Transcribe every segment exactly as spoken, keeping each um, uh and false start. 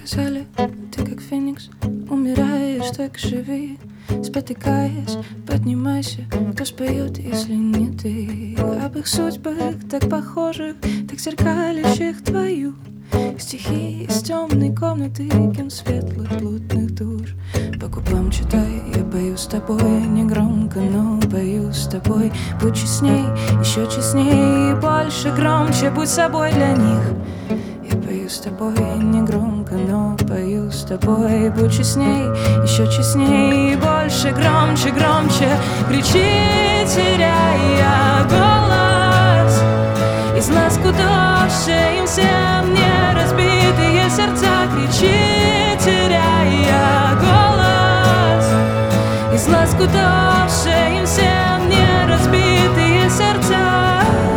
Сказали, ты как феникс, умираешь, так живи. Спотыкаясь, поднимайся, кто споет, если не ты. Об их судьбах, так похожих, так зеркалящих твою. Стихи из темной комнаты, кем светлых блудных душ. По губам читай, я пою с тобой, не громко, но пою с тобой. Будь честней, еще честней, больше, громче, будь собой для них. Я пою с тобой, не громко, но пою с тобой. Будь честней, еще честней, больше, громче, громче. Кричи, теряя голос, из глаз кудоши им всем не разбитые сердца. Кричи, теряя голос, из глаз кудоши им всем не разбитые сердца.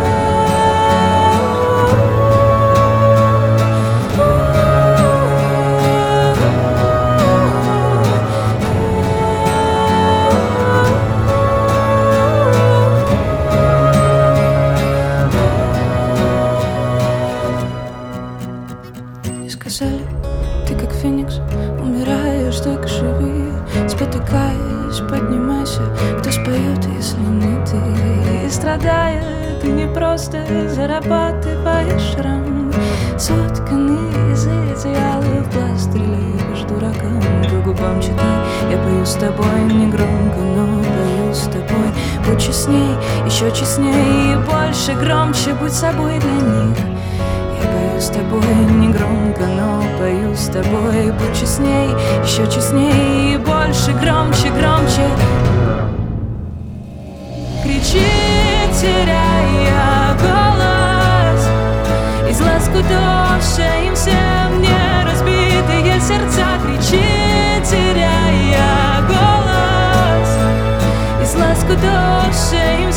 Сказали, ты как феникс, умираешь, так живи. Спотыкаясь, поднимайся, кто споет, если не ты. И страдая, ты не просто зарабатываешь шрам, сотканный из идеалов, пластырь дуракам. По губам читай, я пою с тобой, не громко, но пою с тобой. Будь честней, еще честней, больше, громче, будь собой для них. Я пою с тобой, не громко, но пою с тобой. Будь честней, еще честней, больше, громче, громче. Кричи, теряя голос, из глаз кудоши им всем не разбитые сердца. Кричи, теряя голос, из глаз кудоши им